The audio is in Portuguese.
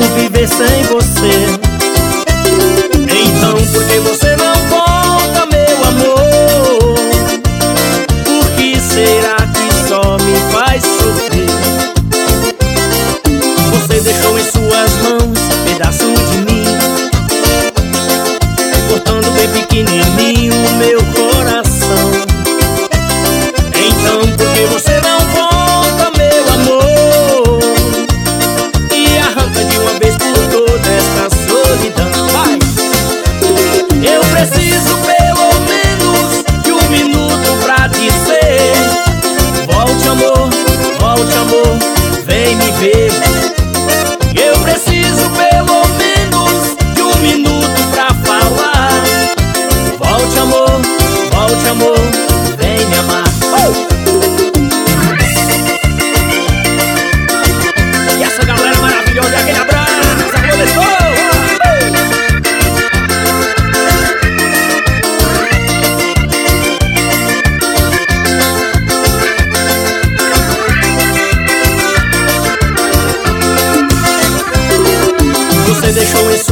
viver sem você. Então por que você não volta, meu amor? Por que será que só me faz sofrer? Você deixou em suas mãos pedaço de mim, cortando bem pequenininho o meu coração. Então por que você não volta, meu amor, e arranca de uma vez por toda esta solidão? Vai! Eu preciso pelo menos de um minuto pra dizer: volte amor, vem me ver. Eu preciso pelo menos de um minuto pra falar: volte amor, vem me amar. E essa galera maravilhosa, aquele abraço, começou! Você deixou em